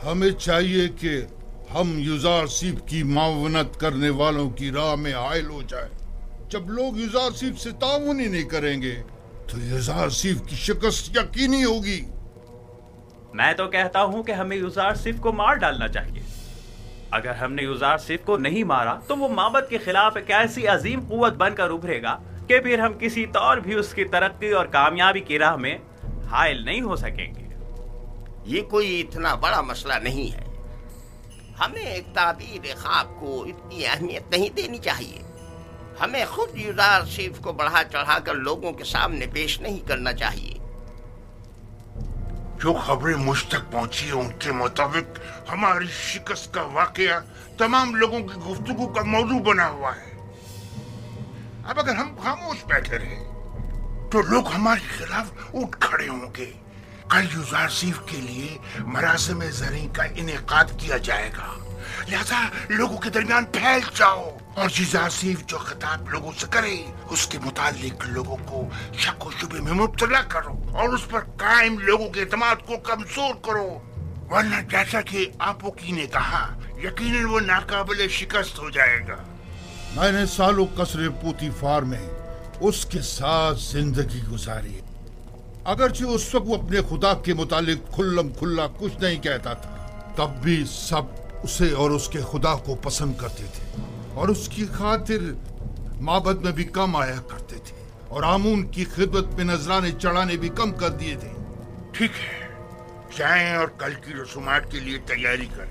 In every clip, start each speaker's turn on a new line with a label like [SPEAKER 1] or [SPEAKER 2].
[SPEAKER 1] हमें चाहिए कि हम युज़ारसीफ की मावनत करने वालों की राह में हायल हो जाए। जब लोग युज़ारसीफ से ताउन ही नहीं करेंगे तो युज़ारसीफ की शिकस्त यकीनी होगी।
[SPEAKER 2] मैं तो कहता हूं कि हमें युज़ारसीफ को मार डालना चाहिए। अगर हमने युज़ारसीफ को नहीं मारा तो वो माबद के खिलाफ एक ऐसी अजीम कुव्वत बनकर उभरेगा कि फिर हम किसी तौर भी उसकी तरक्की और कामयाबी की राह में हायल नहीं हो सकेंगे।
[SPEAKER 3] ये कोई इतना बड़ा मसला नहीं है। हमें एक ताबीर ख्वाब को इतनी अहमियत नहीं देनी चाहिए। हमें खुद युज़ारसीफ को बढ़ा चढ़ाकर लोगों के सामने पेश नहीं करना चाहिए।
[SPEAKER 4] जो खबरें मुझ तक पहुंची है उनके मुताबिक हमारी शिकस्त का वाकया तमाम लोगों की गुफ्तगू का मौजू बना हुआ है। अब अगर हम खामोश बैठे रहे तो लोग हमारे खिलाफ उठ खड़े होंगे। कल युज़ारसीफ के लिए मरासिम ज़री का इनेकाद किया जाएगा, लिहाजा लोगों के दरमियान फैल जाओ और युज़ारसीफ जो खिताब लोगों से करे उसके मुतालिक लोगों को शक व शुबे में मुब्तला करो और उस पर कायम लोगों के एतमाद को कमजोर करो, वरना जैसा कि आपोकी ने कहा यकीनन वो नाकाबिले शिकस्त हो जाएगा।
[SPEAKER 1] मैंने सालों कसरे पूतीफार में उसके साथ जिंदगी गुजारी। अगरचे उस वक्त वो अपने खुदा के मुतालिक खुल्लम खुल्ला कुछ नहीं कहता था, तब भी सब उसे और उसके खुदा को पसंद करते थे और उसकी खातिर माबद में भी कम आया करते थे और आमून की खिदमत में नजराने चढ़ाने भी कम कर दिए थे।
[SPEAKER 4] ठीक है, जाएं और कल की रसूमात के लिए तैयारी करें।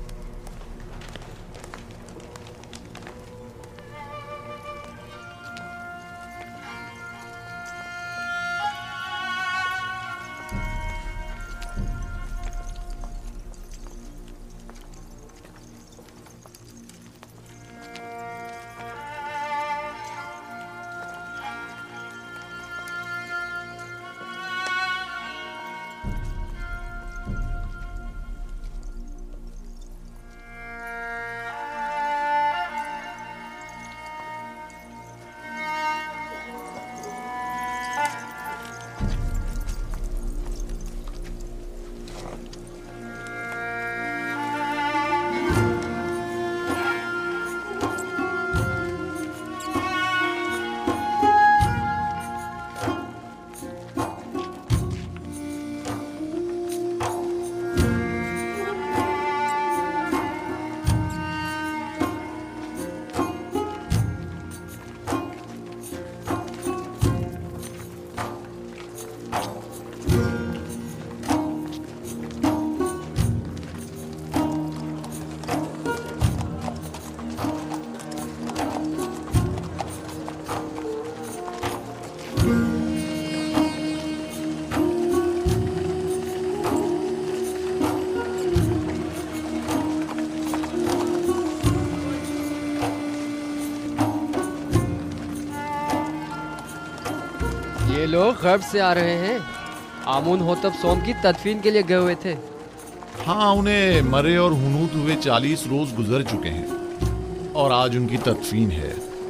[SPEAKER 5] ये लोग गर्ब से आ रहे हैं। आमून होतब सोम की तदफीन के लिए गए हुए थे।
[SPEAKER 6] हाँ, उन्हें मरे और हुनूत हुए 40 रोज गुजर चुके हैं और आज उनकी तदफीन है।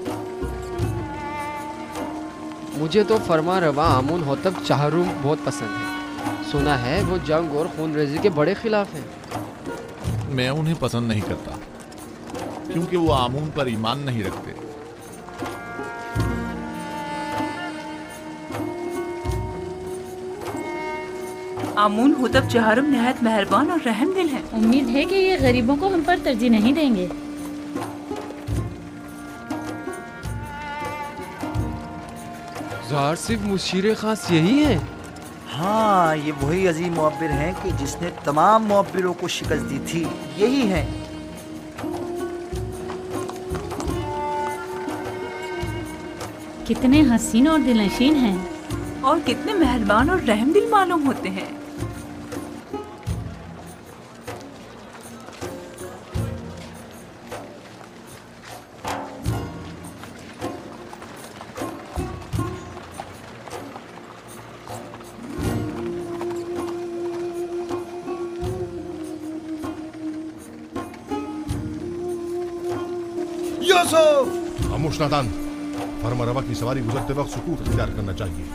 [SPEAKER 5] मुझे तो फरमा रवा आमून होतब चाहरूम बहुत पसंद है। सुना है वो जंग और खूनरेजी के बड़े खिलाफ हैं।
[SPEAKER 6] मैं उन्हें पसंद नहीं करता क्योंकि वो आमून पर ईमान नहीं रखते।
[SPEAKER 7] आमून होतब चाहरूम नहायत मेहरबान और रहम दिल है।
[SPEAKER 8] उम्मीद है कि ये गरीबों को हम पर तरजीह नहीं देंगे।
[SPEAKER 5] युज़ारसीफ मुशीर खास यही है।
[SPEAKER 9] हाँ, ये वही अजीम मुअब्बिर हैं कि जिसने तमाम मुअब्बिरों को शिकस्त दी थी। यही हैं।
[SPEAKER 8] कितने हसीन और दिलनशीन हैं
[SPEAKER 7] और कितने मेहरबान और रहमदिल मालूम होते हैं।
[SPEAKER 10] खामोश नादान, फरमा रवा की सवारी गुजरते वक्त सुकूत इख्तियार करना चाहिए।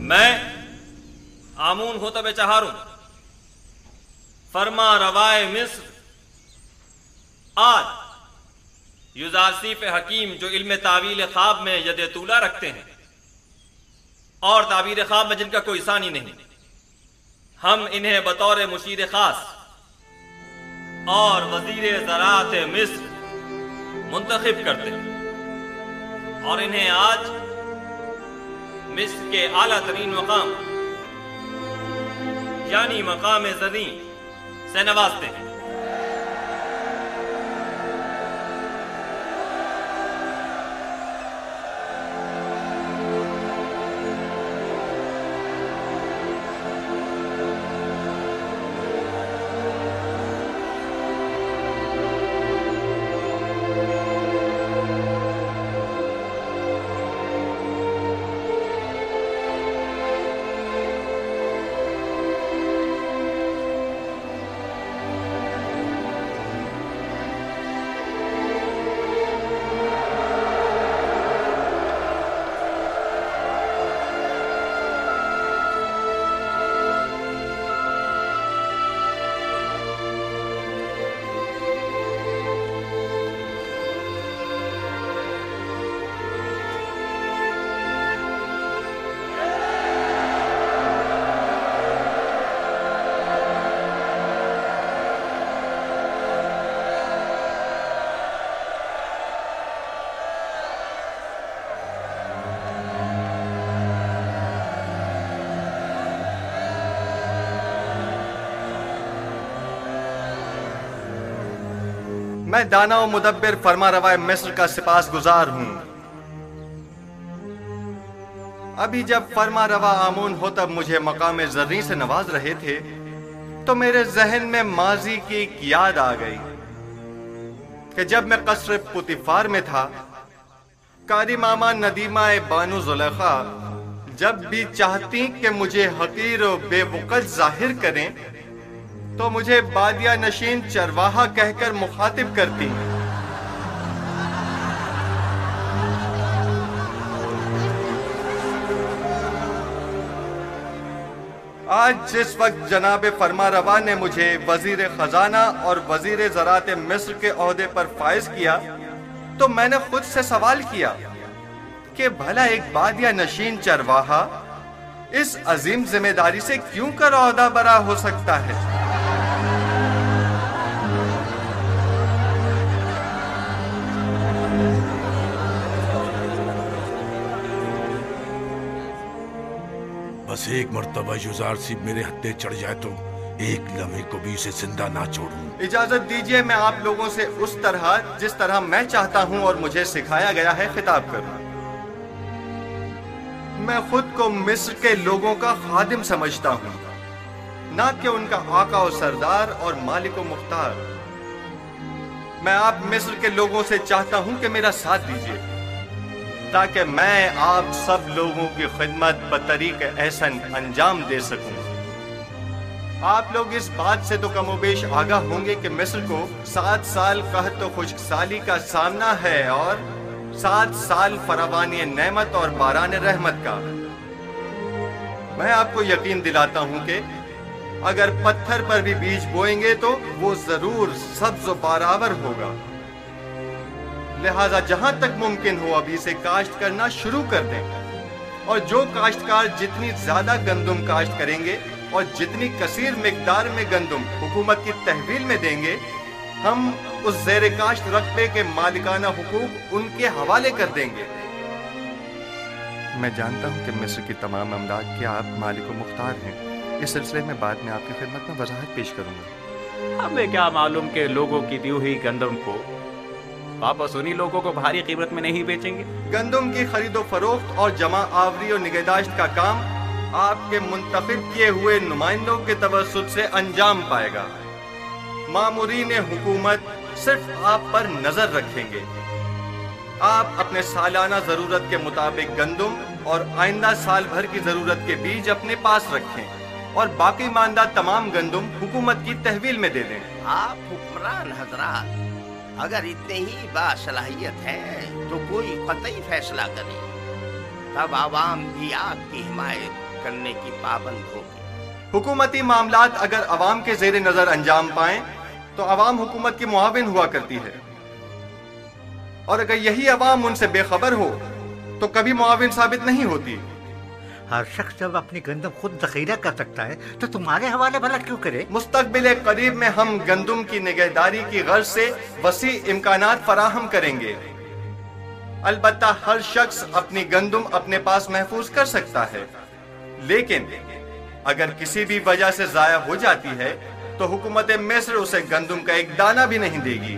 [SPEAKER 11] मैं आमून होतब चहारुम फरमा रवाए मिस्र आज युजासीफ हकीम जो इल्म तावील ख्वाब में यद तूला रखते हैं और ताबीर ख्वाब में जिनका कोई सानी नहीं, हम इन्हें बतौर मुशीर खास और वजीर ज़राअत मिस्र मुंतखब करते हैं और इन्हें आज मिस्र के आला तरीन मकाम यानी मकाम ज़री से नवाजते हैं।
[SPEAKER 12] मैं दाना और मुदब्बिर फरमा रवाए मिस्र का सिपास गुजार हूं। अभी जब फरमा रवा आमून होतब मुझे मकाम ज़र्री से नवाज रहे थे तो मेरे जहन में माजी की एक याद आ गई कि जब मैं कसर पुतिफार में था, कारी मामा नदीमा बानू जुलेखा जब भी चाहती कि मुझे हकीर और बेवकत जाहिर करें तो मुझे बादिया नशीन चरवाहा कहकर मुखातिब करती। आज जिस वक्त जनाब फरमा रवा ने मुझे वजीर खजाना और वजीर ज़राअत मिस्र के ओहदे पर फाइज किया तो मैंने खुद से सवाल किया कि भला एक बादिया नशीन चरवाहा इस अजीम जिम्मेदारी से क्यों कर ओहदा बरा हो सकता है।
[SPEAKER 10] बस एक मर्तबा युजार सिर्फ मेरे हत्थे चढ़ जाए तो एक लम्हे को भी इसे जिंदा ना छोड़ूं।
[SPEAKER 12] इजाजत दीजिए मैं आप लोगों से उस तरह जिस तरह मैं चाहता हूं और मुझे सिखाया गया है खिताब करूं। मैं खुद को मिस्र के लोगों का खादिम समझता हूं, ना कि उनका आका और सरदार और मालिक और मुख्तार। मैं आप मिस्र के लोगों से चाहता हूं कि मेरा साथ दीजिए ताकि मैं आप सब लोगों की खिदमत बतरीक एहसन अंजाम दे सकूं। आप लोग इस बात से तो कमोबेश आगाह होंगे कि मिस्र को 7 साल कहत तो खुश्कसाली का सामना है और 7 साल फरावानी नेमत और बारान रहमत का। मैं आपको यकीन दिलाता हूं कि अगर पत्थर पर भी बीज बोएंगे तो वो जरूर सब्ज और बारावर होगा। लिहाजा जहां तक मुमकिन हो अभी से काश्त करना शुरू कर दें और जो काश्तकार जितनी ज्यादा गंदुम काश्त करेंगे और जितनी कसीर मिकदार में गंदुम हुकूमत की तहवील में देंगे, हम उस ज़ेर काश्त रकबे के मालिकाना हुकूक उनके हवाले कर देंगे। मैं जानता हूं कि मिस्र की तमाम अमलाक के आप मालिक व मुख्तार हैं। इस सिलसिले में बाद में आपकी खिदमत में वजाहत पेश करूंगा।
[SPEAKER 2] हमें क्या मालूम कि लोगों की दी हुई गंदम को वापस उन्हीं लोगों को भारी कीमत में नहीं बेचेंगे।
[SPEAKER 12] गंदम की खरीदो फरोख्त और जमा आवरी और निगहदाश्त का काम आपके मुंतखब किए हुए नुमाइंदों के तवस्सुत से अंजाम पाएगा। मामूरीन हुकूमत सिर्फ आप पर नजर रखेंगे। आप अपने सालाना जरूरत के मुताबिक गंदम और आइंदा साल भर की जरूरत के बीज अपने पास रखें और बाकी मानदा तमाम गंदम हुकूमत की तहवील में दे दें।
[SPEAKER 3] आप हुक्मरान हजरात अगर इतने ही बासलाहियत है तो कोई कतई फैसला करें, तब आवाम भी आपकी हिमायत करने की पाबंद होगी।
[SPEAKER 12] हुकूमती मामलात अगर अवाम के जेर नजर अंजाम पाएं तो अवाम हुकूमत की मुआविन हुआ करती है, और अगर यही अवाम उनसे बेखबर हो तो कभी मुआविन साबित नहीं होती।
[SPEAKER 13] हर शख्स जब अपनी गंदम खुद जखीरा कर सकता है तो तुम्हारे हवाले भला क्यों करे?
[SPEAKER 12] मुस्तकबिल करीब में हम गंदम की निगहदारी की गर्ज से वसी इम्कानात फराहम करेंगे। अलबत्ता हर शख्स अपनी गंदम अपने पास महफूज कर सकता है, लेकिन अगर किसी भी वजह से जाया हो जाती है तो हुकूमत मिस्र उसे गंदम का एक दाना भी नहीं देगी।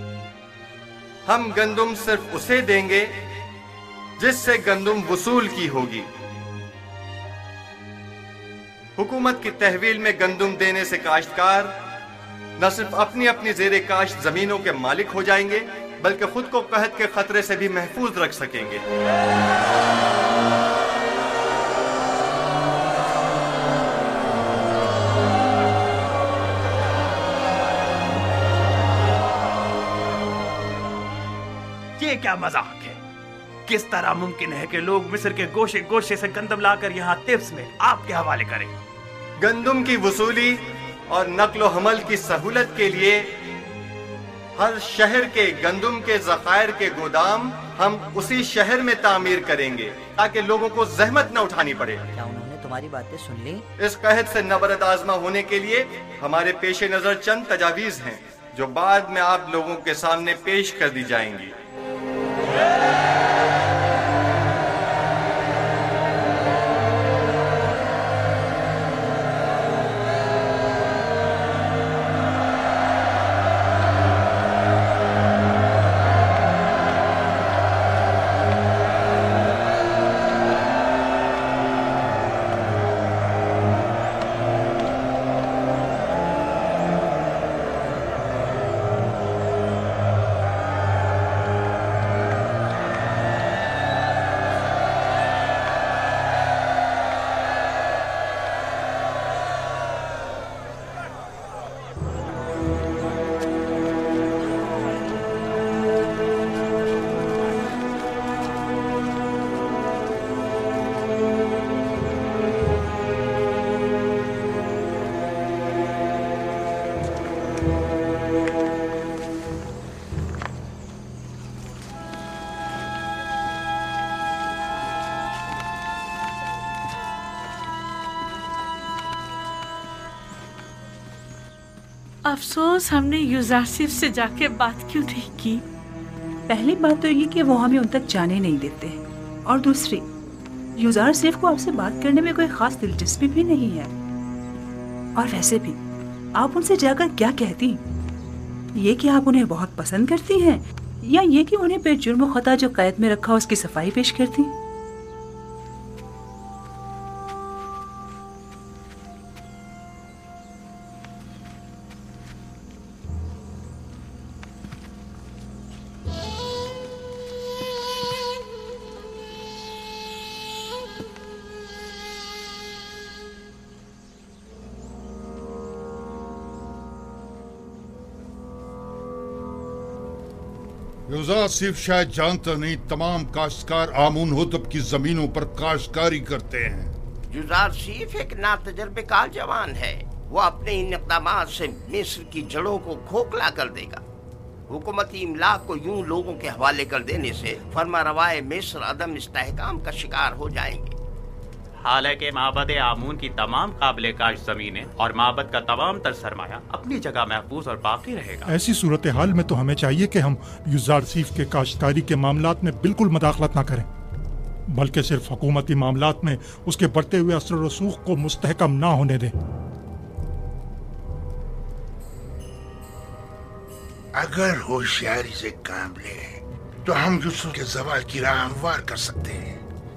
[SPEAKER 12] हम गंदम सिर्फ उसे देंगे जिससे गंदम वसूल की होगी। हुकूमत की तहवील में गंदम देने से काश्तकार न सिर्फ अपनी अपनी जेरे काश्त जमीनों के मालिक हो जाएंगे बल्कि खुद को कहत के खतरे से भी महफूज रख सकेंगे।
[SPEAKER 2] ये क्या मजाक है? किस तरह मुमकिन है कि लोग मिस्र के गोशे गोशे से गंदम लाकर यहाँ तिब्स में आपके हवाले करें?
[SPEAKER 12] गंदम की वसूली और नक्लो हमल की सहूलत के लिए हर शहर के गंदम के ज़खायर के गोदाम हम उसी शहर में तामीर करेंगे ताकि लोगों को जहमत न उठानी पड़े।
[SPEAKER 13] क्या उन्होंने तुम्हारी बातें सुन ली?
[SPEAKER 12] इस कहत से नबरद आजमा होने के लिए हमारे पेश नजर चंद तजावीज हैं जो बाद में आप लोगों के सामने पेश कर दी जाएंगी।
[SPEAKER 7] अफसोस हमने यूजारसिफ से जाके बात क्यों नहीं की।
[SPEAKER 14] पहली बात तो ये कि वो हमें उन तक जाने नहीं देते, और दूसरी यूजारसिफ को आपसे बात करने में कोई खास दिलचस्पी भी नहीं है। और वैसे भी आप उनसे जाकर क्या कहती? ये कि आप उन्हें बहुत पसंद करती हैं, या ये कि उन्हें बेजुर्म खता जो कैद में रखा उसकी सफाई पेश करती?
[SPEAKER 1] यूजारसिफ शायद जानता नहीं, तमाम काश्तकार आमून होतब की जमीनों पर काश्तकारी करते हैं।
[SPEAKER 3] यूजारसिफ एक नातजुर्बेकार जवान है। वो अपने इन इक़दामात से मिस्र की जड़ों को खोखला कर देगा। हुकूमती इमलाक को यूं लोगों के हवाले कर देने से फरमारवाए मिस्र अदम इस्तेहकाम का शिकार हो जाएंगे।
[SPEAKER 2] हालांकि माबद आमून की तमाम काबिल काश जमीनें और माबद का तमाम तर सरमाया अपनी जगह महफूज और बाकी रहेगा।
[SPEAKER 15] ऐसी सूरत हाल में तो हमें चाहिए कि हम यूजारसिफ के काश्तकारी के मामलात में बिल्कुल मदाखलत ना करें, बल्कि सिर्फ हुकूमती मामलात में उसके बढ़ते हुए असर रसूख को मुस्तहकम ना होने दें।
[SPEAKER 4] अगर होशियारी से काम ले तो हम यूसुफ के ज़वाल की राह हमवार कर सकते हैं।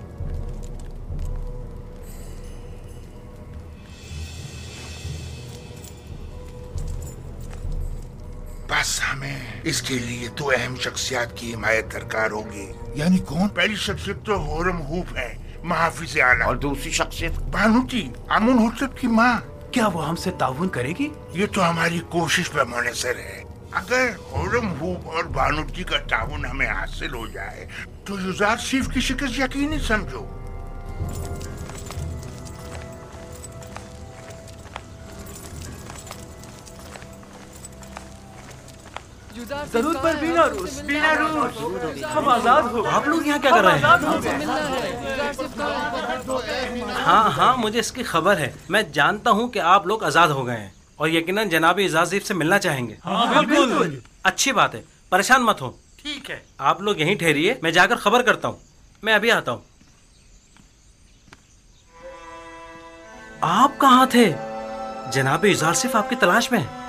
[SPEAKER 4] बस हमें इसके लिए दो अहम शख्सियत की हिमायत दरकार होगी।
[SPEAKER 1] यानी कौन?
[SPEAKER 4] पहली शख्सियत तो होरम हूफ है, महाफिज आला,
[SPEAKER 3] और दूसरी शख्सियत
[SPEAKER 4] बानूती, आमून होतब की माँ।
[SPEAKER 2] क्या वो हमसे ताउन करेगी?
[SPEAKER 4] ये तो हमारी कोशिश पे मुनहसर है। अगर होरम हूफ और बानूती का ताउन हमें हासिल हो जाए तो यूजारसिफ की शिकस्त यकीनी समझो।
[SPEAKER 16] जरूर पर बीना रूस, हम आजाद हो।
[SPEAKER 17] आप लोग यहाँ क्या कर रहे हैं? हाँ हाँ, मुझे इसकी खबर है। मैं जानता हूँ कि आप लोग आजाद हो गए हैं और यकीनन जनाब इजाज़ीफ से मिलना चाहेंगे।
[SPEAKER 16] हाँ, बिल्कुल।
[SPEAKER 17] अच्छी बात है, परेशान मत हो।
[SPEAKER 16] ठीक है,
[SPEAKER 17] आप लोग यहीं ठहरिए, मैं जाकर खबर करता हूँ। मैं अभी आता हूँ। आप कहाँ थे? जनाब इजाज़ीफ आपकी तलाश में है।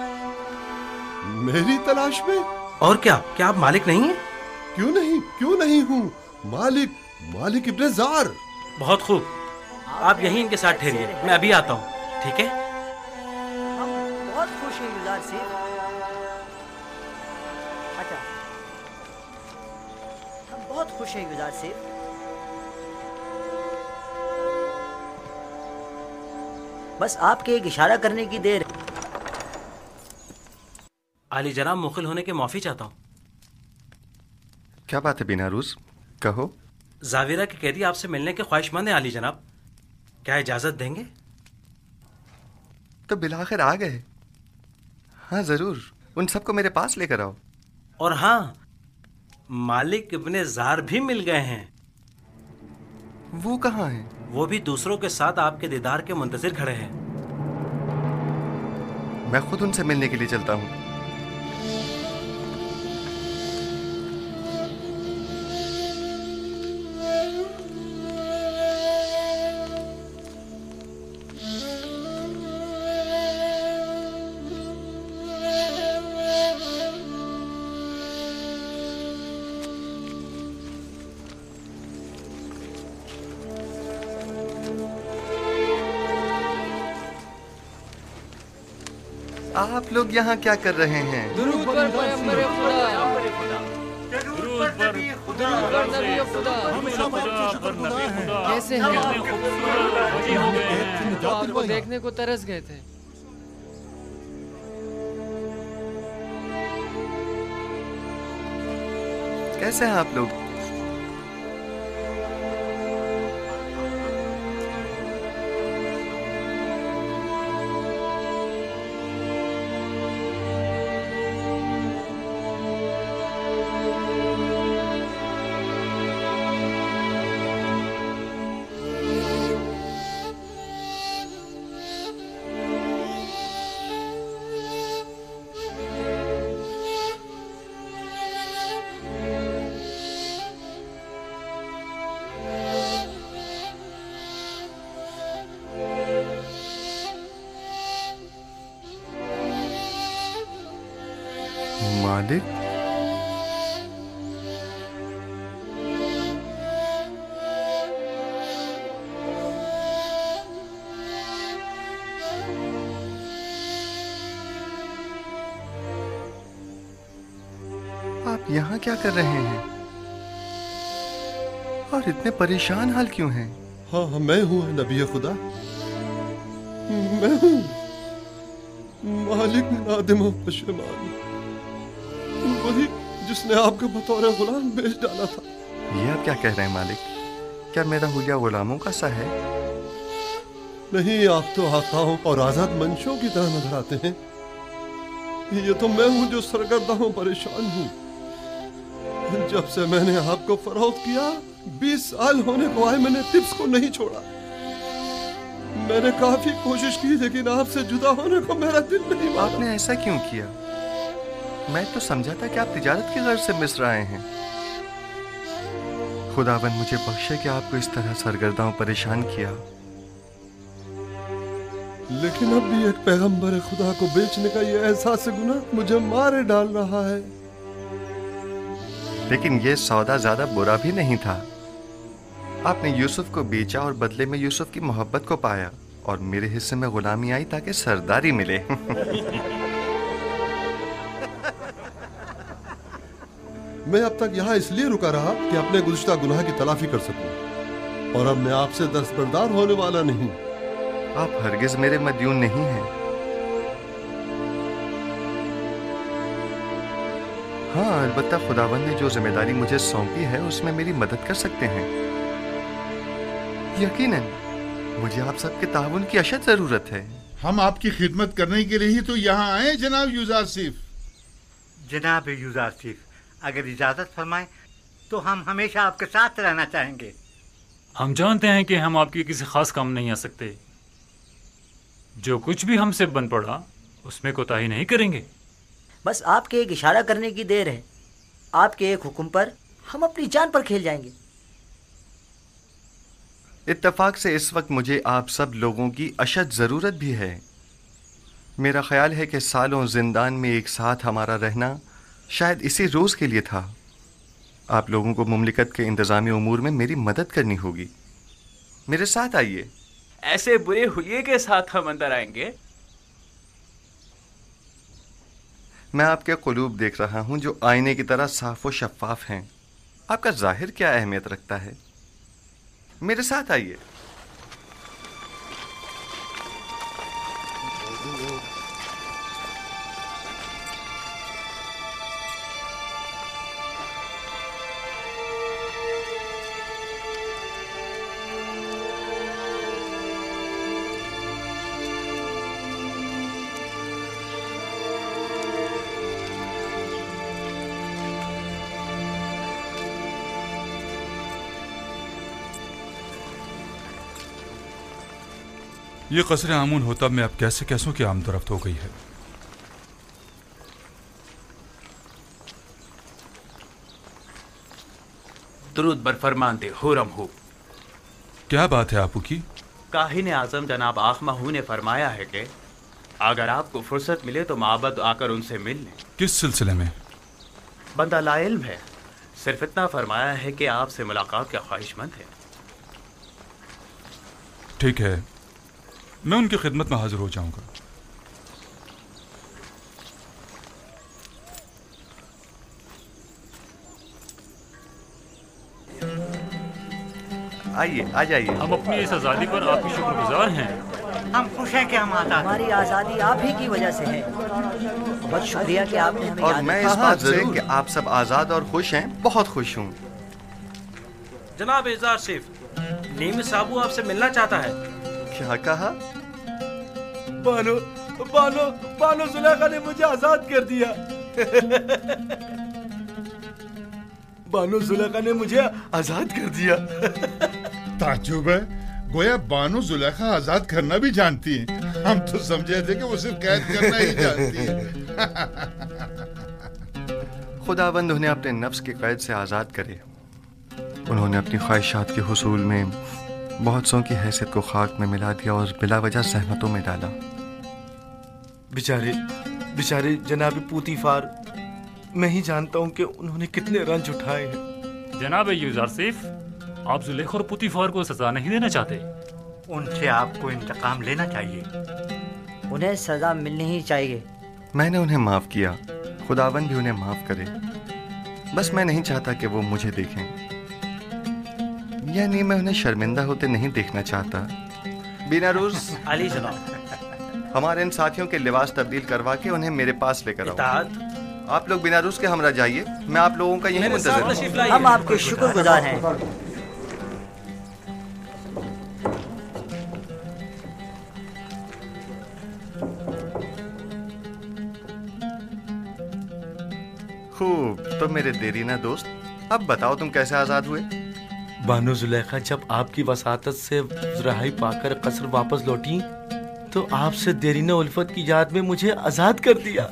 [SPEAKER 18] मेरी तलाश में?
[SPEAKER 17] और क्या आप मालिक नहीं है?
[SPEAKER 18] क्यों नहीं हूँ मालिक इब्ने ज़ार।
[SPEAKER 17] बहुत खूब, आप यहीं इनके साथ ठहरिए, मैं अभी आता हूँ। ठीक है?
[SPEAKER 9] हम बहुत खुश हैं युज़ार सिफ। अच्छा, हम बहुत खुश हैं युज़ार सिफ। बस आपके एक इशारा करने की देर है।
[SPEAKER 17] आली जनाब, मुखिल होने के माफी चाहता हूँ।
[SPEAKER 12] क्या बात है बीनारूस, कहो।
[SPEAKER 17] जाविरा के कैदी आपसे मिलने के ख्वाहिशमंद हैं आली जनाब, क्या इजाजत देंगे?
[SPEAKER 12] तो बिलाखिर आ गए। हाँ जरूर, उन सबको मेरे पास लेकर आओ।
[SPEAKER 17] और हाँ, मालिक इब्ने ज़ार भी मिल गए हैं।
[SPEAKER 12] वो कहाँ हैं?
[SPEAKER 17] वो भी दूसरों के साथ आपके दीदार के मुंतजिर खड़े हैं।
[SPEAKER 12] मैं खुद उनसे मिलने के लिए चलता हूँ। आप लोग यहाँ क्या कर रहे हैं?
[SPEAKER 5] दुरूद पर पैगंबर खुदा। कैसे हैं? आपको देखने को तरस गए थे।
[SPEAKER 12] कैसे हैं आप लोग? मालिक, आप यहाँ क्या कर रहे हैं? और इतने परेशान हाल क्यों हैं?
[SPEAKER 18] हाँ, मैं हूँ नबी खुदा। मैं हूँ मालिक नादिम व पशेमान, वही जिसने आपको बतौर गुलाम बेच डाला था।
[SPEAKER 12] ये आप क्या कह रहे हैं मालिक? क्या मेरा हुलिया गुलामों का सा है?
[SPEAKER 18] नहीं, आप तो आकाओं और आजाद मंशों की तरह नजर आते हैं। ये तो मैं हूँ जो सरगर्दा हूँ, परेशान हूँ। जब से मैंने आपको फरोख्त किया, 20 साल होने को आए, मैंने तिब्स को नहीं छोड़ा। मैंने काफी कोशिश की, लेकिन आपसे जुदा होने को मेरा दिल नहीं माना।
[SPEAKER 12] आपने ऐसा क्यों किया? मैं तो समझा था कि आप तिजारत की गर्ज से मिस्र आए हैं। खुदावन मुझे बख्शे कि आपको इस तरह सरगर्दाओं परेशान किया।
[SPEAKER 18] लेकिन अब भी एक पैगंबर खुदा को बेचने का ये एहसास गुनाह मुझे मारे डाल रहा है।
[SPEAKER 12] लेकिन ये सौदा ज्यादा बुरा भी नहीं था। आपने यूसुफ को बेचा और बदले में यूसुफ की मोहब्बत को पाया, और मेरे हिस्से में गुलामी आई ताकि सरदारी मिले।
[SPEAKER 18] मैं अब तक यहाँ इसलिए रुका रहा कि अपने गुज़िश्ता गुनाह की तलाफी कर सकूं, और अब मैं आपसे दस्तबरदार होने वाला नहीं।
[SPEAKER 12] आप हरगिज मेरे मदयून नहीं हैं। हाँ, अलबत्ता खुदावंद ने जो जिम्मेदारी मुझे सौंपी है उसमें मेरी मदद कर सकते हैं। यकीनन मुझे आप सबके ताउन की अशद जरूरत है।
[SPEAKER 1] हम आपकी खिदमत करने के लिए ही तो यहाँ आए जनाब युज़ार सिफ।
[SPEAKER 13] जनाब युजारसीफ, अगर इजाजत फरमाएं तो हम हमेशा आपके साथ रहना चाहेंगे।
[SPEAKER 19] हम जानते हैं कि हम आपके किसी खास काम नहीं आ सकते। जो कुछ भी हमसे बन पड़ा उसमें कोताही नहीं करेंगे।
[SPEAKER 20] बस आपके एक इशारा करने की देर है। आपके एक हुक्म पर हम अपनी जान पर खेल जाएंगे।
[SPEAKER 12] इत्तेफाक से इस वक्त मुझे आप सब लोगों की अशद ज़रूरत भी है। मेरा ख्याल है कि सालों जिंदान में एक साथ हमारा रहना शायद इसी रोज़ के लिए था। आप लोगों को मुमलिकत के इंतज़ामी उमूर में मेरी मदद करनी होगी। मेरे साथ आइए।
[SPEAKER 2] ऐसे बुरे हुलिये के साथ हम अंदर आएंगे?
[SPEAKER 12] मैं आपके कुलूब देख रहा हूं जो आईने की तरह साफ व शफाफ हैं। आपका जाहिर क्या अहमियत रखता है? मेरे साथ आइए।
[SPEAKER 21] ये कसर आमून होतब में अब कैसे कैसों की आमदरफ्त हो गई है।
[SPEAKER 2] दुरूद बर फरमानते हुरम हो।
[SPEAKER 21] क्या बात है आपू की?
[SPEAKER 2] काहिन आजम जनाब आखमाहू ने फरमाया है कि अगर आपको फुर्सत मिले तो माबद आकर उनसे मिल लें।
[SPEAKER 21] किस सिलसिले में?
[SPEAKER 2] बंदा लाइल्म है, सिर्फ इतना फरमाया है कि आपसे मुलाकात का ख्वाहिशमंद है।
[SPEAKER 21] ठीक है, मैं उनकी खिदमत में हाजिर हो जाऊंगा।
[SPEAKER 12] आइए, आ जाइए।
[SPEAKER 19] हम अपनी इस आज़ादी पर आपकी शुक्रगुजार हैं।
[SPEAKER 13] हम खुश हैं कि हम आज़ाद।
[SPEAKER 20] हमारी आज़ादी आप ही की वजह से है। बहुत शुक्रिया कि आपने हमें
[SPEAKER 12] और मैं इस बात से कि आप सब आज़ाद और खुश हैं बहुत खुश हूँ।
[SPEAKER 17] जनाब एजार सिफ, नीम साबू आपसे मिलना चाहता है।
[SPEAKER 12] क्या कहा?
[SPEAKER 22] बानो बानो बानो जुलेखा ने मुझे आजाद कर दिया। बानो जुलेखा ने मुझे आजाद कर दिया।
[SPEAKER 1] ताज्जुब है, गोया बानो जुलेखा आजाद करना भी जानती हैं। हम तो समझे थे कि वो सिर्फ कैद करना ही जानती है।
[SPEAKER 12] खुदाबंद उन्हें अपने नफ्स के कैद से आजाद करे। उन्होंने अपनी ख्वाहिशात के हुसूल में बहुत सौ की हैसियत को खाक में मिला दिया और बिला वजह सहमतों में डाला।
[SPEAKER 22] बेचारे बेचारे जनाब पूतीफार, मैं ही जानता हूँ कि उन्होंने कितने रंज उठाए हैं।
[SPEAKER 19] जनाब यूजारसिफ, आप जुलेखा और पुतीफार को सजा नहीं देना चाहते?
[SPEAKER 13] उनसे आपको इंतकाम लेना चाहिए।
[SPEAKER 20] उन्हें सजा मिलनी ही चाहिए।
[SPEAKER 12] मैंने उन्हें माफ किया, खुदावन भी उन्हें माफ करे। बस मैं नहीं चाहता कि वो मुझे देखें, यानी मैं उन्हें शर्मिंदा होते नहीं देखना चाहता। बीनारूस
[SPEAKER 17] अली जनाब,
[SPEAKER 12] हमारे इन साथियों के लिबास तब्दील करवा के उन्हें मेरे पास लेकर आओ। आप लोग बीनारूस के हमरा जाइए, मैं आप लोगों का यही मुंतज़िर हूं।
[SPEAKER 20] हम आपके शुक्रगुजार हैं।
[SPEAKER 12] खूब, तो मेरे देरीना दोस्त, अब बताओ तुम कैसे आजाद हुए?
[SPEAKER 22] बानो जुलेखा जब आपकी वसातत से रहाई पाकर कसर वापस लौटी तो आपसे देरीना उल्फत की याद में मुझे आजाद कर दिया।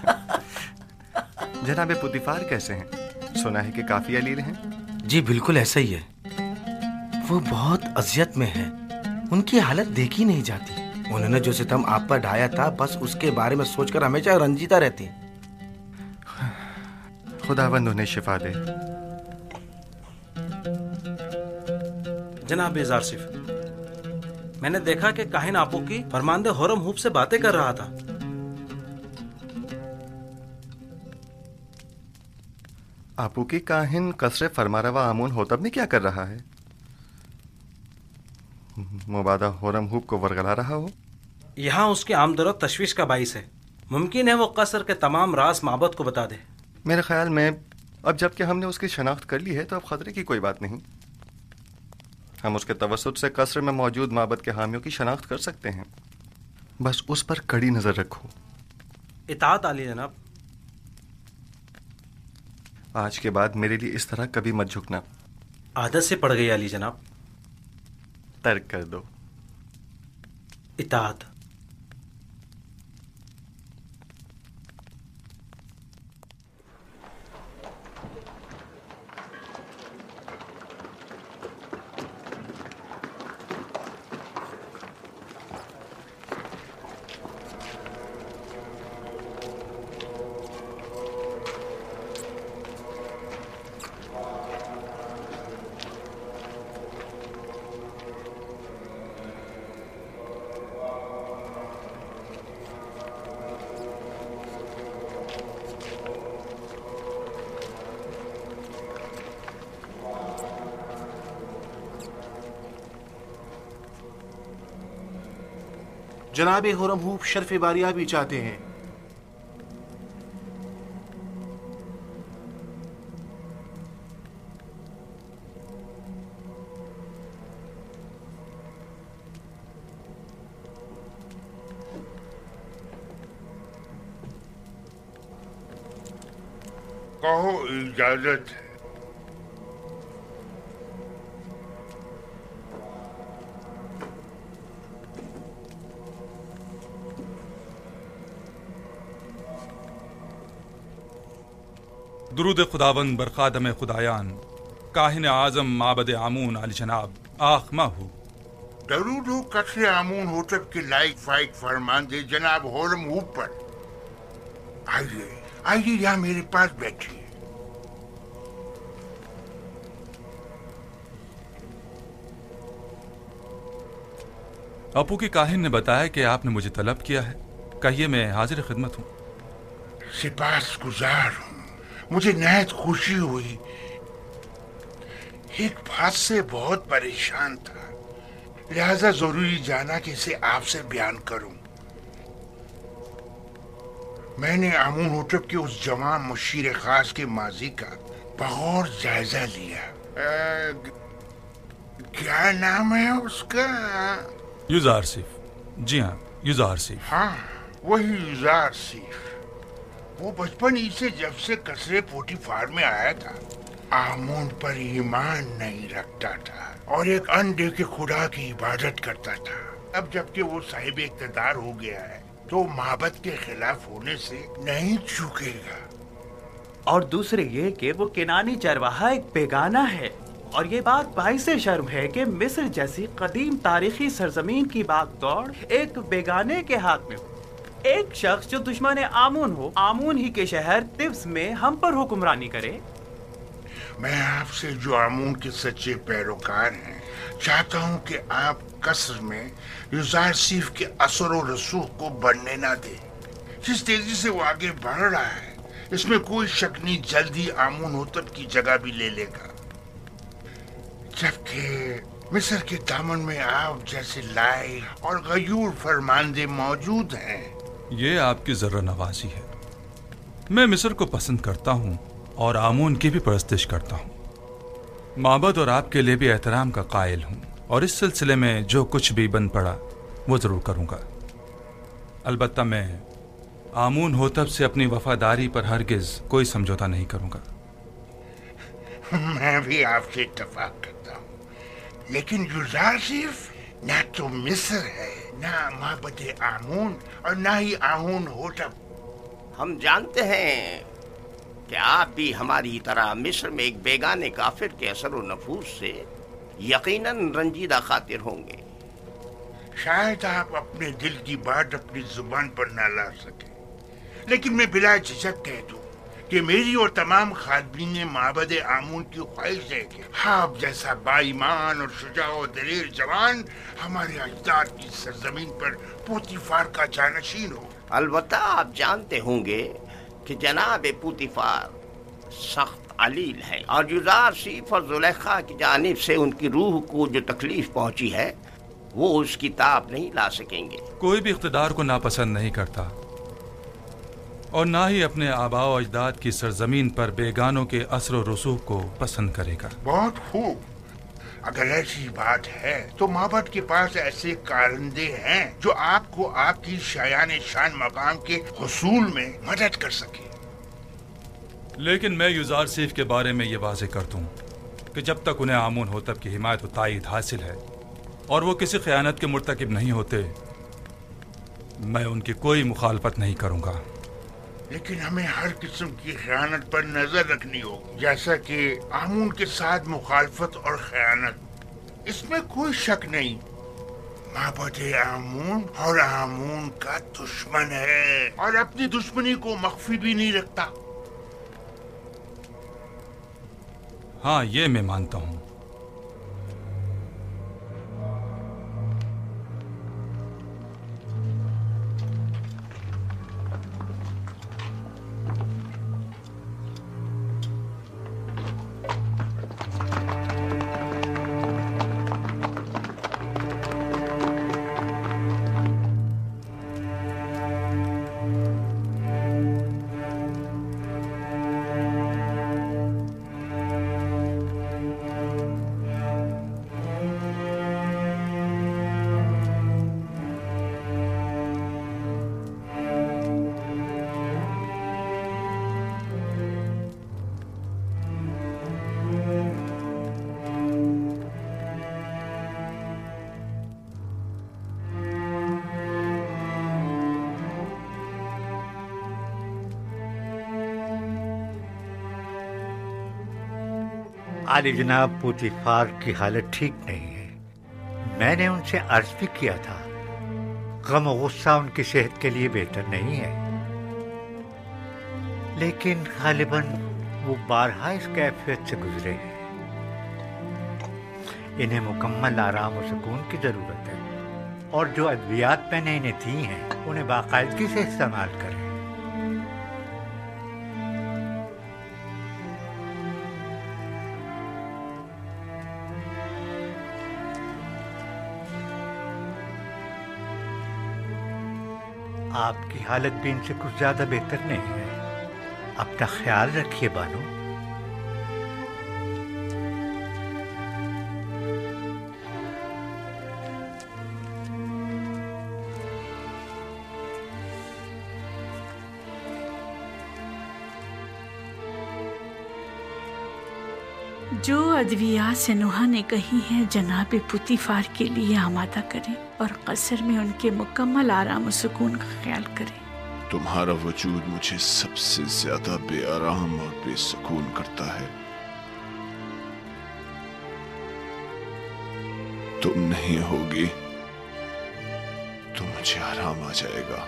[SPEAKER 12] जनाबे पुतीफार कैसे हैं? सुना है कि काफी अलील हैं।
[SPEAKER 17] जी बिल्कुल ऐसा ही है। वो बहुत अजियत में है, उनकी हालत देखी नहीं जाती। उन्होंने जो सितम आप पर ढाया था, बस उसके बारे में सोचकर हमेशा रंजीता रहती हैं।
[SPEAKER 12] खुदावंद उन्हें शिफा दे।
[SPEAKER 17] जनाब एजारसिफ, मैंने देखा कि काहिन आपू की फरमानदे हुरम हुब से बातें कर रहा था।
[SPEAKER 12] आपू की काहिन कसरे फरमारवा आमून होतब में क्या कर रहा है? मुबादा हुरम हुब को वरगला रहा हो।
[SPEAKER 17] यहाँ उसके आमदरत तशवीश का बाइस है। मुमकिन है वो कसर के तमाम राज माबद को बता दे।
[SPEAKER 12] मेरे ख्याल में अब जबकि हमने उसकी शनाख्त कर ली है तो अब खतरे की कोई बात नहीं। हम उसके तवस्सुत से कसर में मौजूद माबद के हामियों की शनाख्त कर सकते हैं। बस उस पर कड़ी नजर रखो।
[SPEAKER 17] इताअत आली जनाब।
[SPEAKER 12] आज के बाद मेरे लिए इस तरह कभी मत झुकना।
[SPEAKER 17] आदत से पड़ गई अली जनाब।
[SPEAKER 12] तर्क कर दो।
[SPEAKER 17] इताअत।
[SPEAKER 6] जनाब हुरम हूफ शर्फ बारिया भी चाहते हैं।
[SPEAKER 4] कहो, इजाजत है।
[SPEAKER 21] दुरूद खुदावंद बरखादम खुदायान काहिन आजम माबद आमून अली जनाब आखमा हो।
[SPEAKER 4] दरूद हो कसरे आमून होतब के लाइक फाइक फरमान दे जनाब होरम ऊपर। आइए आइए, यहाँ मेरे पास बैठिए।
[SPEAKER 21] अपू की काहिन ने बताया कि आपने मुझे तलब किया है। कहिए, मैं हाजिर खिदमत हूँ।
[SPEAKER 4] सिपास गुजार हूँ। मुझे नहायत खुशी हुई। एक बात से बहुत परेशान था, लिहाजा जरूरी जाना कि इसे आपसे बयान करूं। मैंने आमून होटब के उस जवान मुशीर खास के माजी का बगौर जायजा लिया। क्या नाम है उसका?
[SPEAKER 21] युजार सिफ। जी हाँ, युजार सिफ।
[SPEAKER 4] हाँ, वही युजार सिफ। वो बचपन ही से जब से कसरे पोटीफार में आया था, आमून पर ईमान नहीं रखता था और एक अंधे के खुदा की इबादत करता था। अब जबकि वो साहिब इक़्तिदार हो गया है तो माबद के खिलाफ होने से नहीं चूकेगा।
[SPEAKER 2] और दूसरे ये कि वो किनानी चरवाहा एक बेगाना है। और ये बात बाइस शर्म है कि मिस्र जैसी कदीम तारीखी सरजमीन की बागडोर एक बेगाने के हाथ में हो। एक शख्स जो दुश्मन आमून हो, आमून ही के शहर तिब्स में हम पर हुक्मरानी करे।
[SPEAKER 4] मैं आपसे जो आमून के सच्चे पैरोकार हैं चाहता हूँ कि आप कसर में युजार सिफ के असर और रसूख को बढ़ने ना दे। जिस तेजी से वो आगे बढ़ रहा है इसमें कोई शक नहीं, जल्दी आमून होतब की जगह भी ले लेगा। जबकि मिस्र के दामन में आप जैसे लाई और गयूर फरमानदे मौजूद हैं।
[SPEAKER 21] ये आपकी जर्रा नवाजी है। मैं मिस्र को पसंद करता हूँ और आमून की भी परस्तिश करता हूँ। माबद और आपके लिए भी एहतराम का कायल हूँ और इस सिलसिले में जो कुछ भी बन पड़ा वो जरूर करूँगा। अलबत्ता मैं आमून होतब से अपनी वफादारी पर हरगिज कोई समझौता नहीं करूँगा।
[SPEAKER 4] मैं भी आपसे इत्तफाक करता हूँ, लेकिन युजार सिफ ना तो मिस्र है, ना माबद आमून और ना ही आमून होतब।
[SPEAKER 3] हम जानते हैं कि आप भी हमारी तरह मिस्र में एक बेगाने काफिर के असर व नफूस से यकीनन रंजीदा खातिर होंगे।
[SPEAKER 4] शायद आप अपने दिल की बात अपनी जुबान पर ना ला सके, लेकिन मैं बिला झिझक कह दूं कि मेरी और तमाम खादमीन माबद आमून की ख्वाहिश है कि आप जैसा बाईमान और शुजा और दलेर जवान हमारे अजदाद की सरजमीन पर पोतीफार का जानशीन हो।
[SPEAKER 3] अलबत्ता आप जानते होंगे कि जनाब पोतीफार सख्त अलील है और युजार सिफ और जुलेखा की जानिब से उनकी रूह को जो तकलीफ पहुंची है वो उसकी ताप नहीं ला सकेंगे।
[SPEAKER 21] कोई भी इख्तिदार को नापसंद नहीं करता और ना ही अपने आबाओ अजदाद की सरजमीन पर बेगानों के असर व रसूख को पसंद करेगा।
[SPEAKER 4] बहुत खूब। अगर ऐसी बात है तो माबद के पास ऐसे कारंदे हैं जो आपको आपकी शायान शान मकाम के हुसूल में मदद कर सके।
[SPEAKER 21] लेकिन मैं युजार सीफ के बारे में ये वाजे कर दूं कि जब तक उन्हें आमून होतब की हिमायत और तायीद हासिल है और वो किसी खयानत के मुर्तकिब नहीं होते, मैं उनकी कोई मुखालफत नहीं करूंगा।
[SPEAKER 4] लेकिन हमें हर किस्म की खयानत पर नजर रखनी होगी, जैसा कि आमून के साथ मुखालफत और खयानत, इसमें कोई शक नहीं। माबद आमून और आमून का दुश्मन है और अपनी दुश्मनी को मख्फी भी नहीं रखता।
[SPEAKER 21] हाँ, ये मैं मानता हूँ।
[SPEAKER 13] आली जनाब, पुतिफार की हालत ठीक नहीं है। मैंने उनसे अर्ज भी किया था, गम और गुस्सा उनकी सेहत के लिए बेहतर नहीं है, लेकिन गालिबन वो बारहा इस कैफियत से गुजरे हैं। इन्हें मुकम्मल आराम और सुकून की जरूरत है और जो अद्वियात मैंने इन्हें दी हैं उन्हें बाकायदगी से इस्तेमाल करें। आपकी हालत भी इनसे कुछ ज्यादा बेहतर नहीं है। अपना ख्याल रखिए बानो।
[SPEAKER 14] जो अद्वियात से नुहा ने कही है जनाब पुतिफार के लिए आमादा करें और कसर में उनके मुकम्मल आराम और सुकून का ख्याल करें।
[SPEAKER 8] तुम्हारा वजूद मुझे सबसे ज्यादा बेआराम और बेसुकून करता है। तुम नहीं होगी तो मुझे आराम आ जाएगा।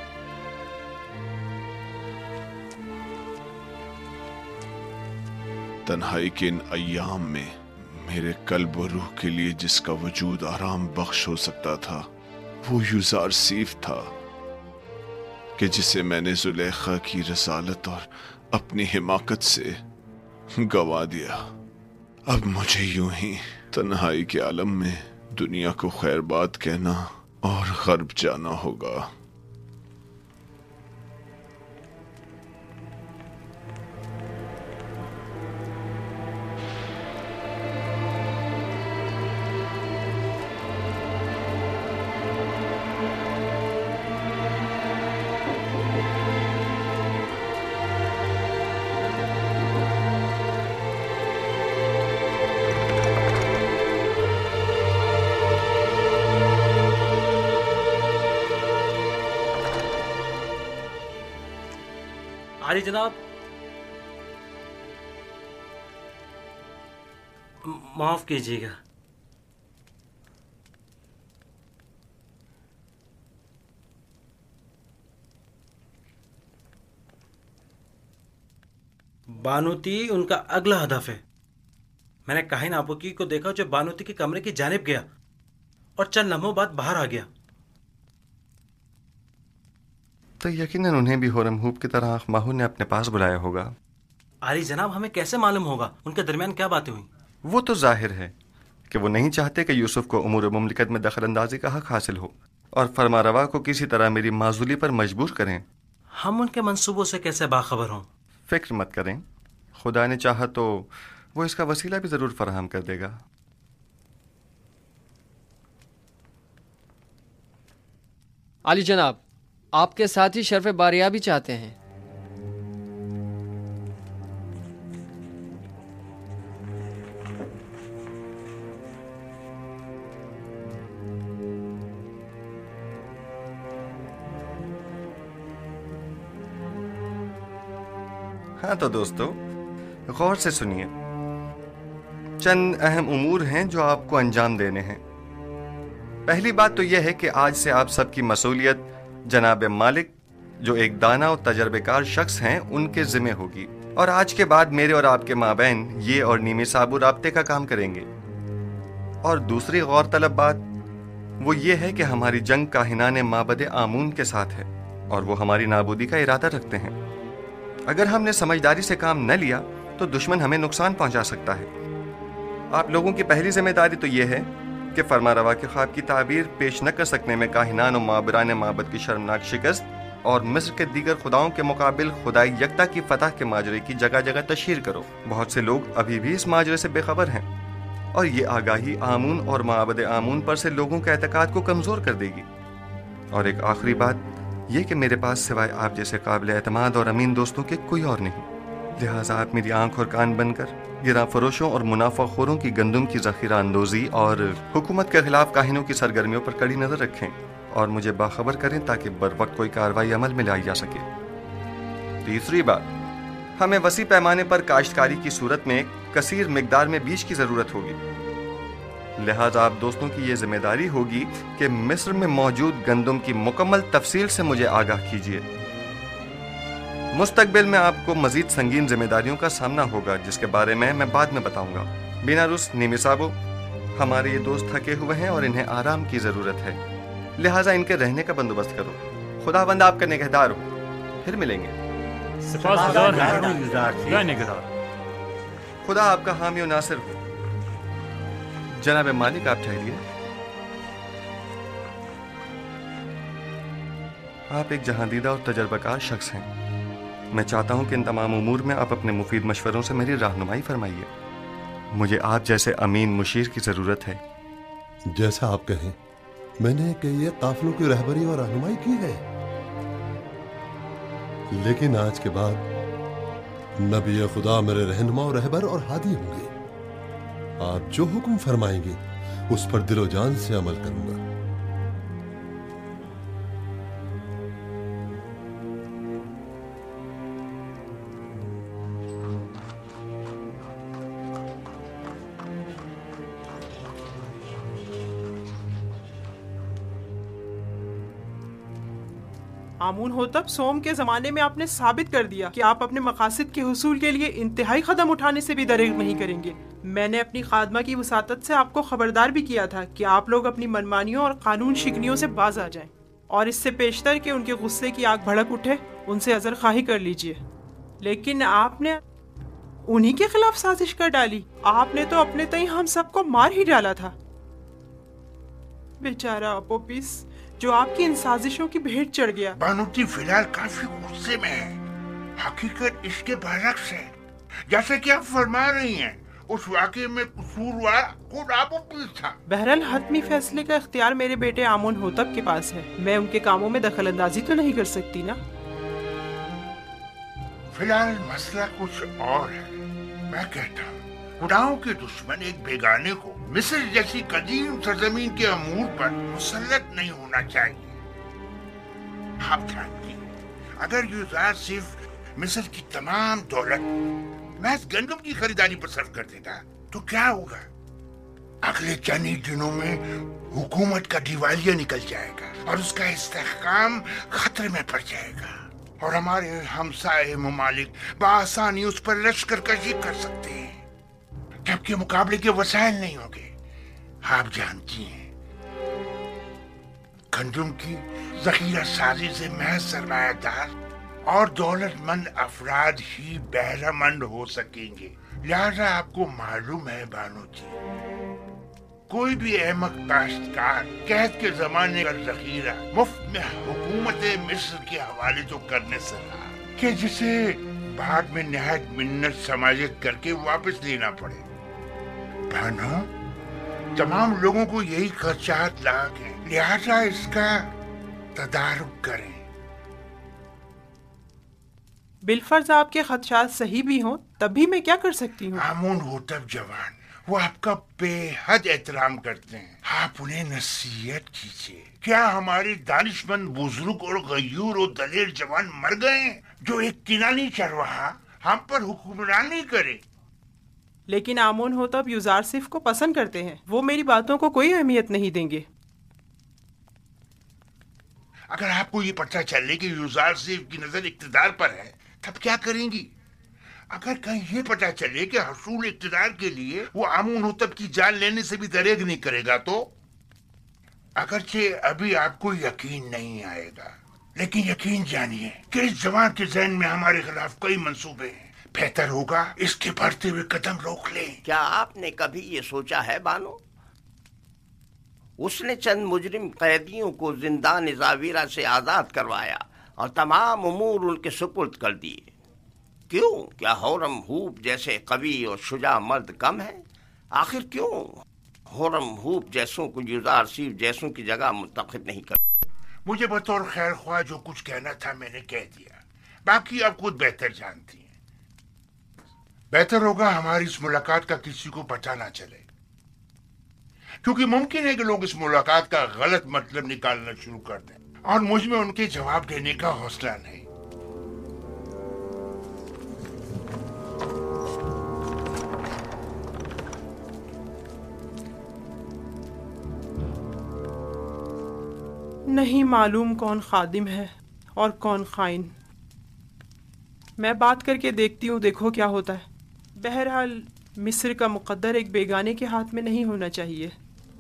[SPEAKER 8] तन्हाई के इन अय्याम में मेरे कल्ब और रूह के लिए जिसका वजूद आराम बख्श हो सकता था वो युजार सीफ था कि जिसे मैंने जुलेखा की रसालत और अपनी हिमाकत से गवा दिया। अब मुझे यूं ही तन्हाई के आलम में दुनिया को खैरबाद कहना और गर्ब जाना होगा।
[SPEAKER 17] आली जनाब, माफ कीजिएगा। बानूती उनका अगला हदफ है। मैंने काहिन आबुकी को देखा जो बानूती के कमरे की जानिब गया और चंद लम्हों बाद बाहर आ गया।
[SPEAKER 12] तो यकीनन उन्हें भी होरमहूब की तरह माहू ने अपने पास बुलाया होगा।
[SPEAKER 17] आली जनाब, हमें कैसे मालूम होगा उनके दरमियान क्या बातें हुई?
[SPEAKER 12] वो तो जाहिर है कि वो नहीं चाहते कि यूसुफ को उमूर मुमलिकत में दखल अंदाजी का हक हासिल हो और फरमारवा को किसी तरह मेरी माजूली पर मजबूर करें।
[SPEAKER 17] हम उनके मंसूबों से कैसे बाखबर हों?
[SPEAKER 12] फिक्र मत करें, खुदा ने चाहा तो वो इसका वसीला भी जरूर फराहम कर देगा।
[SPEAKER 5] आली जनाब, आपके साथ ही शर्फ बारिया भी चाहते हैं।
[SPEAKER 12] हाँ तो दोस्तों, गौर से सुनिए। चंद अहम उमूर हैं जो आपको अंजाम देने हैं। पहली बात तो यह है कि आज से आप सबकी मसूलियत जनाब मालिक, जो एक दाना और तजर्बेकार शख्स हैं, उनके जिम्मे होगी। और आज के बाद मेरे और आपके माबैन ये और नीमी साबु राब्ते का काम करेंगे। और दूसरी गौरतलब बात वो ये है कि हमारी जंग काहिनाने माबद आमून के साथ है और वो हमारी नाबूदी का इरादा रखते हैं। अगर हमने समझदारी से काम न लिया तो दुश्मन हमें नुकसान पहुंचा सकता है। आप लोगों की पहली जिम्मेदारी तो यह है कि फरमारवा के ख्वाब की ताबीर पेश न कर सकने में काहिनान और माबरान माबद की शर्मनाक शिकस्त और मिस्र के दीगर खुदाओं के मुकाबिल खुदाई यकता की फतह के माजरे की जगह जगह तशहीर करो। बहुत से लोग अभी भी इस माजरे से बेखबर हैं और ये आगाही आमून और माबद आमून पर से लोगों के एतकाद को कमज़ोर कर देगी। और एक आखिरी बात यह कि मेरे पास सिवाय आप जैसे काबिल एतमाद और अमीन दोस्तों के कोई और नहीं। लिहाजा आप मेरी आंख और कान बनकर गिरा फरोशों और मुनाफाखोरों की गंदुम की जखीरा अंदोजी और हुकूमत के खिलाफ काहिनों की सरगर्मियों पर कड़ी नजर रखें और मुझे बाखबर करें ताकि बर वक्त कोई कार्रवाई अमल में लाई जा सके। तीसरी बात, हमें वसी पैमाने पर काश्तकारी की सूरत में कसीर मिकदार में बीज की जरूरत होगी। लिहाजा आप दोस्तों की यह जिम्मेदारी होगी कि मिस्र में मौजूद गंदुम की मुकम्मल तफसील से मुझे आगाह कीजिए। मुस्तकबिल में आपको मजीद संगीन जिम्मेदारियों का सामना होगा जिसके बारे में मैं बाद में बताऊंगा। बिना रुस नीमी साबो, हमारे ये दोस्त थके हुए हैं और इन्हें आराम की जरूरत है, लिहाजा इनके रहने का बंदोबस्त करो। खुदाबंद आपका निगहदार हो। फिर मिलेंगे। खुदा आपका हामी और नासिर हो। जनाब मालिक, आप ठहरिए। आप एक जहांदीदा और तजर्बाकार शख्स हैं। मैं चाहता हूं कि इन तमाम उमूर में आप अपने मुफीद मशवरों से मेरी रहनुमाई फरमाइए। मुझे आप जैसे अमीन मुशीर की जरूरत है।
[SPEAKER 18] जैसा आप कहें। मैंने कई काफिलों की रहबरी और रहनुमाई की है, लेकिन आज के बाद नबी खुदा मेरे रहनुमा और रहबर और हादी होंगे। आप जो हुक्म फरमाएंगे उस पर दिलो जान से अमल करूंगा।
[SPEAKER 10] आमून होतब सोम के ज़माने में आपने साबित कर दिया कि आप अपने मकासद के हुसूल के लिए इंतहाई कदम उठाने से भी दरेग नहीं करेंगे। मैंने अपनी खादमा की वसातत से आपको खबरदार भी किया था कि आप लोग अपनी मनमानियों और कानून शिकनियों से बाज आ जाएं और इससे पेशतर के उनके गुस्से की आग भड़क उठे उनसे अजर खाही कर लीजिए। लेकिन आपने उन्हीं के खिलाफ साजिश कर डाली। आपने तो अपने तय हम सबको मार ही डाला था। बेचारा अपोपिस जो आपकी इन साजिशों की भेंट चढ़ गया।
[SPEAKER 4] बानूती फिलहाल काफी गुस्से में है। हकीकत इसके बरक्स है। जैसे कि आप फरमा रही हैं, उस वाकये में कसूरवार खुद अपोपिस था।
[SPEAKER 10] बहरहाल हतमी फैसले का इख्तियार मेरे बेटे आमून होतब के पास है। मैं उनके कामों में दखल अंदाजी तो नहीं कर सकती ना।
[SPEAKER 4] फिलहाल मसला कुछ और है। मैं कहता हूँ खुदाओं के दुश्मन एक बेगाने को मिस्र जैसी कदीम सरजमीन के अमूर पर मुसल्लत नहीं होना चाहिए। आप जानती हैं, अगर यूज़ार सिर्फ मिस्र की तमाम दौलत महज गंदम की खरीदारी पर सर्फ कर देगा तो क्या होगा? अगले चंद ही दिनों में हुकूमत का दिवालिया निकल जाएगा और उसका इस्तेहकाम खतरे में पड़ जाएगा और हमारे हमसाए ममालिक बआसानी उस पर लश्कर कशी कर सकते हैं, जबकि मुकाबले के वसाइल नहीं होंगे। आप जानती हैं, गंदम की जखीरा साजी से महज सरमायादार और दौलतमंद अफराद ही बहरामंद हो सकेंगे। लिहाजा आपको मालूम है बानो जी, कोई भी अहमक काश्तकार कैद के जमाने का जखीरा मुफ्त में हुकूमत मिस्र के हवाले तो करने से रहा कि जिसे बाद में निहायत मिन्नत समाजित करके वापस लेना पड़े। बानो, तमाम लोगों को यही खर्चात लाग है, लिहाजा इसका तदारुक करें।
[SPEAKER 10] बिलफर्ज आपके खदशात सही भी हों तब भी मैं क्या कर सकती हूँ?
[SPEAKER 4] आमून होतब जवान, वो आपका बेहद एहतराम करते हैं। आप उन्हें नसीहत कीजिए। क्या हमारे दानिशमंद बुजुर्ग और गयूर और दलेर जवान मर गए जो एक किनानी चरवाहा हम पर हुक्मरानी करे।
[SPEAKER 10] लेकिन आमून होतब यूजारसिफ को पसंद करते हैं, वो मेरी बातों को कोई अहमियत नहीं देंगे।
[SPEAKER 4] अगर आपको ये पता चले कि यूजारसिफ की नजर इक्तिदार पर है, तब क्या करेंगी? अगर कहीं ये पता चले कि हसूल इक्तिदार के लिए वो आमून होतब की जान लेने से भी दरेग नहीं करेगा, तो अगरचे अभी आपको यकीन नहीं आएगा, लेकिन यकीन जानिए कि इस जवान के ज़हन में हमारे खिलाफ कई मंसूबे हैं। बेहतर होगा इसके बढ़ते हुए कदम रोक लें।
[SPEAKER 3] क्या आपने कभी ये सोचा है बानो, उसने चंद मुजरिम कैदियों को जिंदान ज़ावीरा से आजाद करवाया और तमाम उमूर उनके सुपुर्द कर दिए। क्यों? क्या होरम हूब जैसे कवि और शुजा मर्द कम है? आखिर क्यों होरम हूब जैसों को यूजारसिफ जैसों की जगह मुंतखब नहीं कर?
[SPEAKER 4] मुझे बतौर खैर ख्वाह जो कुछ कहना था मैंने कह दिया, बाकी आप खुद बेहतर जानती हैं। बेहतर होगा हमारी इस मुलाकात का किसी को पता ना चले, क्योंकि मुमकिन है कि लोग इस मुलाकात का गलत मतलब निकालना शुरू कर दें और मुझ में उनके जवाब देने का हौसला नहीं।
[SPEAKER 10] नहीं मालूम कौन खादिम है और कौन खाइन। मैं बात करके देखती हूँ, देखो क्या होता है। बहरहाल मिस्र का मुकद्दर एक बेगाने के हाथ में नहीं होना चाहिए।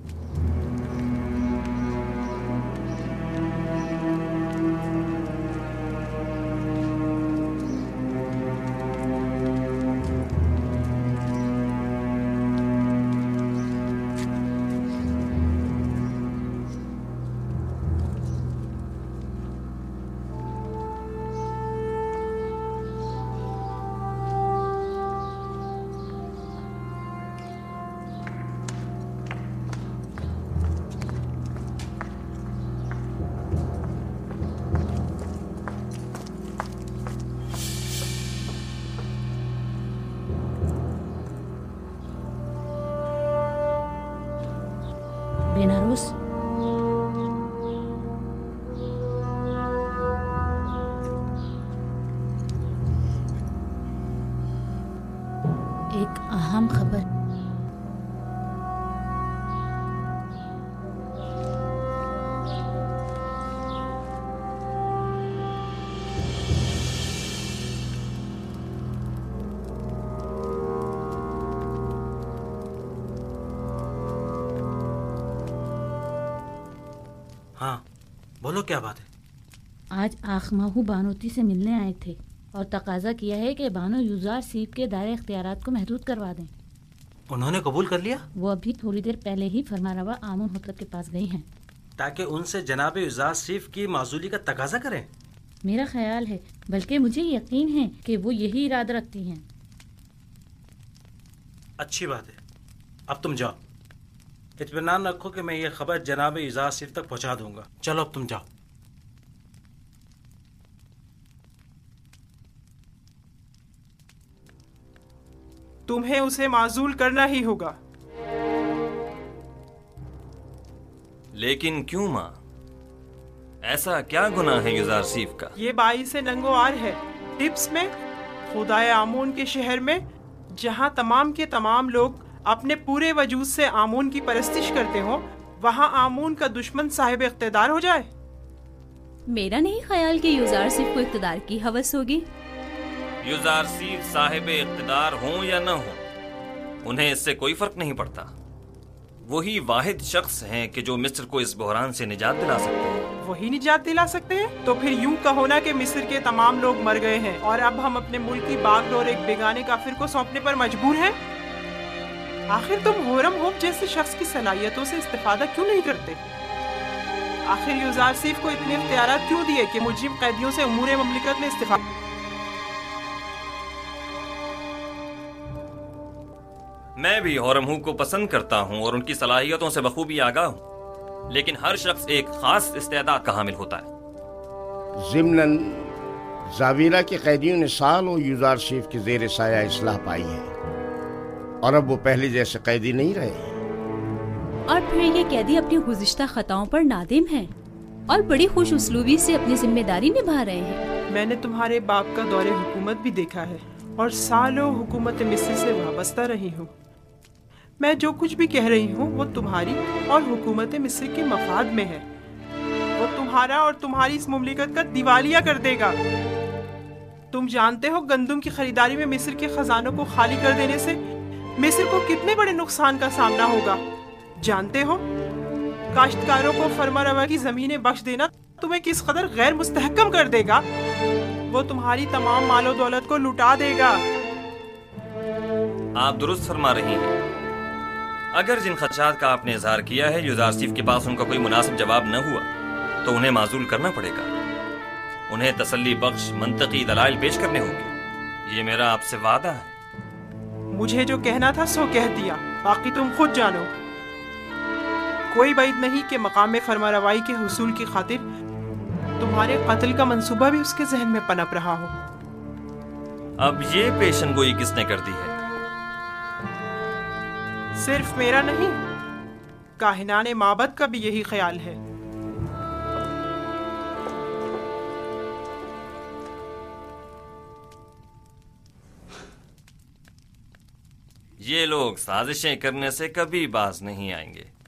[SPEAKER 7] बेनारूस, एक अहम खबर।
[SPEAKER 17] हाँ बोलो, क्या बात है?
[SPEAKER 7] आज आखमाहू बानोती से मिलने आए थे और तकाजा किया है कि बानो यूजारसिफ के दायरे इख्तियारात को महदूद करवा दें।
[SPEAKER 17] उन्होंने कबूल कर लिया?
[SPEAKER 7] वो अभी थोड़ी देर पहले ही फरमारवा आमून होतब के पास गई हैं,
[SPEAKER 17] ताकि उनसे जनाब यूजारसिफ की माजूली का तकाजा करें।
[SPEAKER 7] मेरा ख्याल है, बल्कि मुझे यकीन है कि वो यही इरादा रखती हैं।
[SPEAKER 17] अच्छी बात है, अब तुम जाओ। इत्मीनान रखो कि मैं ये खबर जनाब यूजारसिफ तक पहुंचा दूंगा। चलो अब तुम जाओ।
[SPEAKER 10] तुम्हें उसे माजूल करना ही होगा।
[SPEAKER 11] लेकिन क्यों माँ? ऐसा क्या गुनाह है यूजारसिफ का?
[SPEAKER 10] ये बाईस नंगोआर है। टिप्स में खुदाए आमून के शहर में, जहाँ तमाम के तमाम लोग अपने पूरे वजूद से आमून की परस्तिश करते हो, वहाँ आमून का दुश्मन साहिब इख्तिदार हो जाए।
[SPEAKER 23] मेरा नहीं ख्याल कि यूजारसिफ को इख्तिदार की हवस होगी।
[SPEAKER 11] यूजारसिफ साहिब इख्तिदार हों या न हो, उन्हें इससे कोई फर्क नहीं पड़ता। वही वाहिद शख्स हैं कि जो मिस्र को इस बहरान से निजात दिला सकते हैं।
[SPEAKER 10] वही निजात दिला सकते हैं? तो फिर यूं कहो ना कि मिस्र के तमाम लोग मर गए हैं और अब हम अपने मुल्क की बागडोर एक बेगाने काफिर को सौंपने पर मजबूर हैं। आखिर तुम होरम होप जैसे शख्स की सलाहियतों से इस्तेफादा क्यों नहीं करते? आखिर यूजारसिफ को इतने इख्तियारात क्यों दिए कि मुजरिम कैदियों से उमूर ममलिकत में इस्तेफादा?
[SPEAKER 11] मैं भी होरम हूब को पसंद करता हूँ और उनकी सलाहियतों से बखूबी आगाह हूँ, लेकिन हर शख्स एक खास इस्तेदाद का हामिल होता है।
[SPEAKER 3] ज़िम्नन ज़ावीरा के कैदियों ने सालों यूजारसिफ के ज़ेर साया इस्लाह पाई है और अब वो पहले जैसे कैदी नहीं रहे।
[SPEAKER 23] और फिर ये कैदी अपनी गुज़िश्ता खताओं पर नादिम हैं और बड़ी खुश उसलूबी से अपनी जिम्मेदारी निभा रहे हैं।
[SPEAKER 10] मैंने तुम्हारे बाप का दौरे हुकूमत भी देखा है। और सालों हुकूमत मिस्र से वाबस्ता रही हूँ। मैं जो कुछ भी कह रही हूँ वो तुम्हारी और हुकूमत मिस्र के मफाद में है। वो तुम्हारा और तुम्हारी इस मुमलिकत का दिवालिया कर देगा। तुम जानते हो गंदम की खरीदारी में मिस्र के खजानों को खाली कर देने से मिस्र को कितने बड़े नुकसान का सामना होगा। जानते हो काश्तकारों को फर्मारवा की जमीनें बख्श देना तुम्हें किस कदर गैर मुस्तहकम कर देगा। वो तुम्हारी तमाम मालो दौलत को लुटा देगा।
[SPEAKER 11] आप दुरुस्त फरमा रही हैं। अगर जिन खदशात का आपने इजहार किया है यूजारसीफ के पास उनका कोई मुनासिब जवाब न हुआ तो उन्हें माजूल करना पड़ेगा। उन्हें तसल्ली बख्श मंतकी दलाइल पेश करने होंगे। ये मेरा आपसे वादा है।
[SPEAKER 10] मुझे जो कहना था सो कह दिया, बाकी तुम खुद जानो। कोई बात नहीं कि मकाम में फरमारवाई के हुसूल की खातिर तुम्हारे कत्ल का मंसूबा भी उसके जहन में पनप रहा हो।
[SPEAKER 11] अब ये पेशनगोई किसने कर दी है?
[SPEAKER 10] सिर्फ मेरा नहीं, काहिनाने माबद का भी यही ख्याल है।
[SPEAKER 11] ये लोग साजिशें करने से कभी बाज नहीं आएंगे।